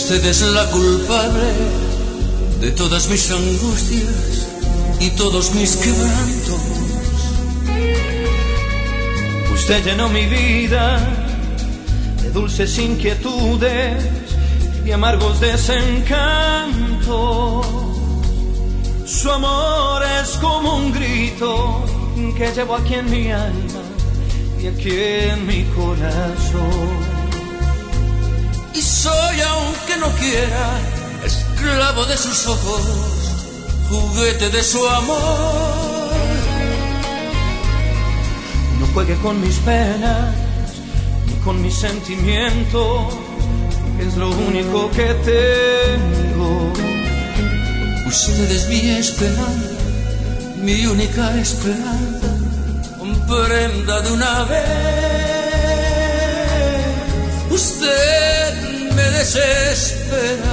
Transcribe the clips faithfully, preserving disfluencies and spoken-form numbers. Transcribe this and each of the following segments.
Usted es la culpable de todas mis angustias y todos mis quebrantos. Usted llenó mi vida de dulces inquietudes y amargos desencantos. Su amor es como un grito que llevo aquí en mi alma y aquí en mi corazón. Y soy, aunque no quiera, esclavo de sus ojos, juguete de su amor. No juegue con mis penas ni con mis sentimientos, que es lo único que tengo. Usted es mi esperanza, mi única esperanza. Comprenda de una vez. Usted me desespera,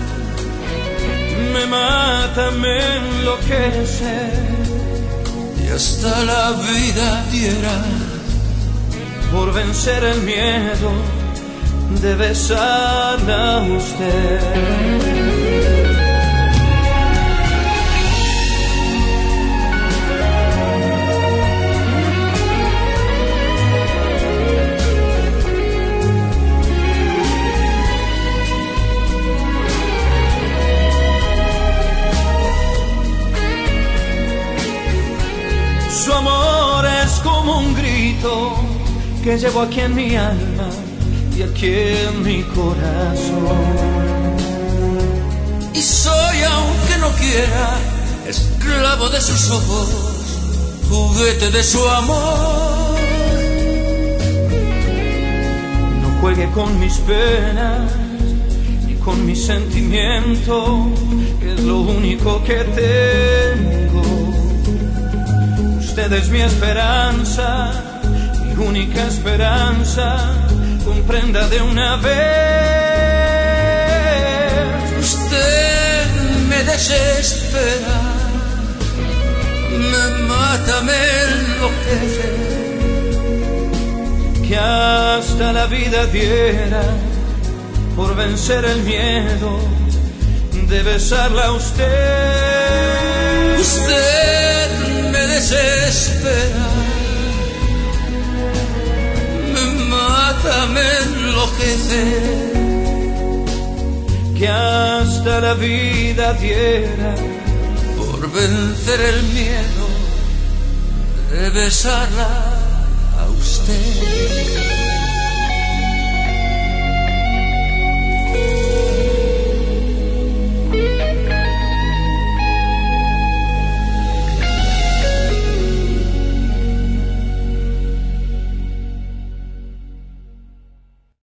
me mata, me enloquece, y hasta la vida diera por vencer el miedo de besarla a usted. Su amor es como un grito que llevo aquí en mi alma y aquí en mi corazón. Y soy, aunque no quiera, esclavo de sus ojos, juguete de su amor. No juegue con mis penas ni con mis sentimientos, que es lo único que tengo. Usted es mi esperanza, mi única esperanza, comprenda de una vez. Usted me desespera, me mata, me enloquece, que hasta la vida diera por vencer el miedo de besarla a usted. Usted me desespera, me mata, me enloquece, que hasta la vida diera por vencer el miedo de besarla a usted.